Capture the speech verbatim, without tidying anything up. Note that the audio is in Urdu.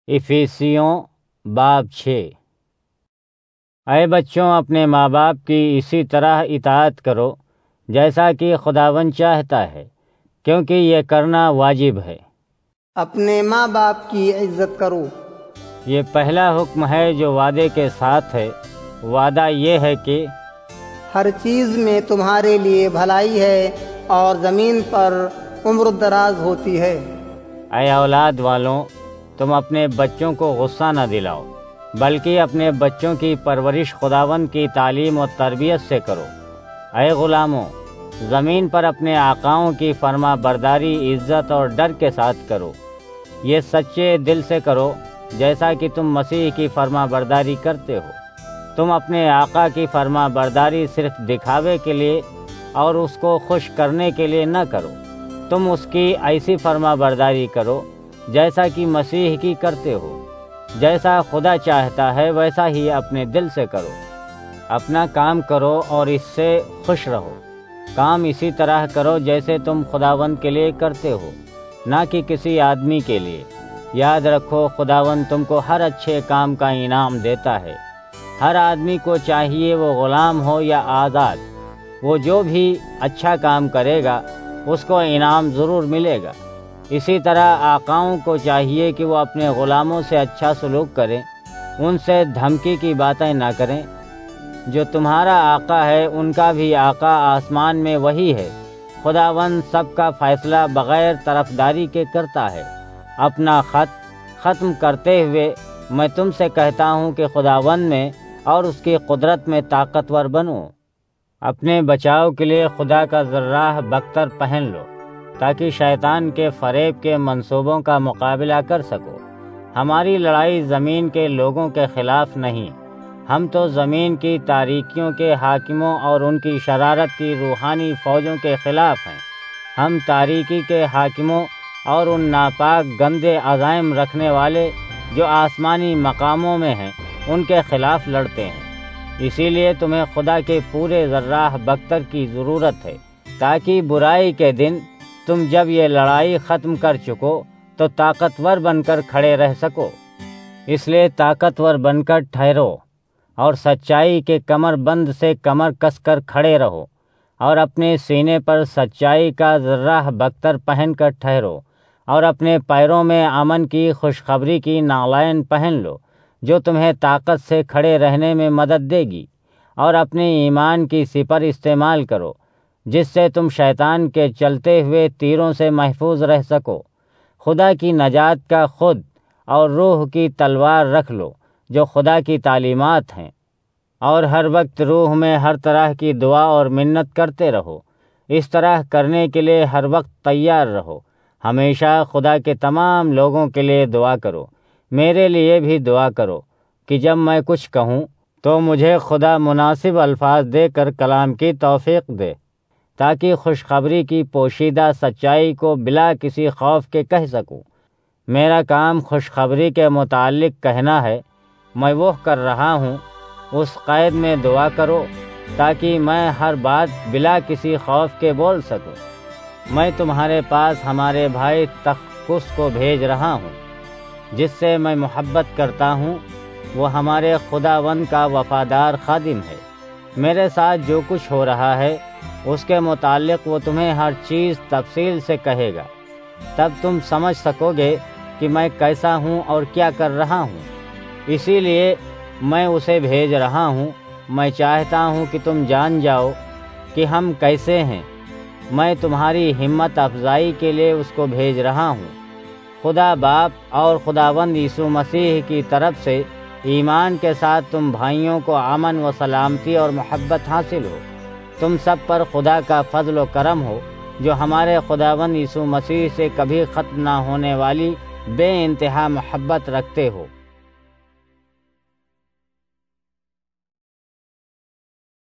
افیسیوں باب چھ۔ اے بچوں، اپنے ماں باپ کی اسی طرح اطاعت کرو جیسا کہ خداوند چاہتا ہے، کیونکہ یہ کرنا واجب ہے۔ اپنے ماں باپ کی عزت کرو۔ یہ پہلا حکم ہے جو وعدے کے ساتھ ہے۔ وعدہ یہ ہے کہ ہر چیز میں تمہارے لیے بھلائی ہے اور زمین پر عمر دراز ہوتی ہے۔ اے اولاد والوں، تم اپنے بچوں کو غصہ نہ دلاؤ، بلکہ اپنے بچوں کی پرورش خداوند کی تعلیم و تربیت سے کرو۔ اے غلاموں، زمین پر اپنے آقاؤں کی فرما برداری عزت اور ڈر کے ساتھ کرو۔ یہ سچے دل سے کرو جیسا کہ تم مسیح کی فرما برداری کرتے ہو۔ تم اپنے آقا کی فرما برداری صرف دکھاوے کے لیے اور اس کو خوش کرنے کے لیے نہ کرو۔ تم اس کی ایسی فرما برداری کرو جیسا کہ مسیح کی کرتے ہو۔ جیسا خدا چاہتا ہے ویسا ہی اپنے دل سے کرو۔ اپنا کام کرو اور اس سے خوش رہو۔ کام اسی طرح کرو جیسے تم خداوند کے لیے کرتے ہو، نہ کہ کسی آدمی کے لیے۔ یاد رکھو، خداوند تم کو ہر اچھے کام کا انعام دیتا ہے۔ ہر آدمی کو چاہیے وہ غلام ہو یا آزاد، وہ جو بھی اچھا کام کرے گا اس کو انعام ضرور ملے گا۔ اسی طرح آقاؤں کو چاہیے کہ وہ اپنے غلاموں سے اچھا سلوک کریں، ان سے دھمکی کی باتیں نہ کریں۔ جو تمہارا آقا ہے ان کا بھی آقا آسمان میں وہی ہے۔ خداوند سب کا فیصلہ بغیر طرفداری کے کرتا ہے۔ اپنا خط ختم کرتے ہوئے میں تم سے کہتا ہوں کہ خداوند میں اور اس کی قدرت میں طاقتور بنو۔ اپنے بچاؤ کے لیے خدا کا ذراح بختر پہن لو، تاکہ شیطان کے فریب کے منصوبوں کا مقابلہ کر سکو۔ ہماری لڑائی زمین کے لوگوں کے خلاف نہیں، ہم تو زمین کی تاریکیوں کے حاکموں اور ان کی شرارت کی روحانی فوجوں کے خلاف ہیں۔ ہم تاریکی کے حاکموں اور ان ناپاک گندے عزائم رکھنے والے جو آسمانی مقاموں میں ہیں ان کے خلاف لڑتے ہیں۔ اسی لیے تمہیں خدا کے پورے ذراح بختر کی ضرورت ہے، تاکہ برائی کے دن تم جب یہ لڑائی ختم کر چکو تو طاقتور بن کر کھڑے رہ سکو۔ اس لیے طاقتور بن کر ٹھہرو اور سچائی کے کمر بند سے کمر کس کر کھڑے رہو، اور اپنے سینے پر سچائی کا ذراح بختر پہن کر ٹھہرو، اور اپنے پیروں میں امن کی خوشخبری کی نعلین پہن لو جو تمہیں طاقت سے کھڑے رہنے میں مدد دے گی، اور اپنے ایمان کی سپر استعمال کرو جس سے تم شیطان کے چلتے ہوئے تیروں سے محفوظ رہ سکو۔ خدا کی نجات کا خود اور روح کی تلوار رکھ لو جو خدا کی تعلیمات ہیں، اور ہر وقت روح میں ہر طرح کی دعا اور منت کرتے رہو۔ اس طرح کرنے کے لیے ہر وقت تیار رہو۔ ہمیشہ خدا کے تمام لوگوں کے لیے دعا کرو۔ میرے لیے بھی دعا کرو کہ جب میں کچھ کہوں تو مجھے خدا مناسب الفاظ دے کر کلام کی توفیق دے، تاکہ خوشخبری کی پوشیدہ سچائی کو بلا کسی خوف کے کہہ سکوں۔ میرا کام خوشخبری کے متعلق کہنا ہے، میں وہ کر رہا ہوں۔ اس قید میں دعا کرو تاکہ میں ہر بات بلا کسی خوف کے بول سکوں۔ میں تمہارے پاس ہمارے بھائی تخکس کو بھیج رہا ہوں، جس سے میں محبت کرتا ہوں۔ وہ ہمارے خداوند کا وفادار خادم ہے۔ میرے ساتھ جو کچھ ہو رہا ہے اس کے متعلق وہ تمہیں ہر چیز تفصیل سے کہے گا، تب تم سمجھ سکو گے کہ میں کیسا ہوں اور کیا کر رہا ہوں۔ اسی لیے میں اسے بھیج رہا ہوں۔ میں چاہتا ہوں کہ تم جان جاؤ کہ ہم کیسے ہیں۔ میں تمہاری ہمت افزائی کے لیے اس کو بھیج رہا ہوں۔ خدا باپ اور خداوند یسوع مسیح کی طرف سے ایمان کے ساتھ تم بھائیوں کو امن و سلامتی اور محبت حاصل ہو۔ تم سب پر خدا کا فضل و کرم ہو، جو ہمارے خداوند یسوع مسیح سے کبھی ختم نہ ہونے والی بے انتہا محبت رکھتے ہو۔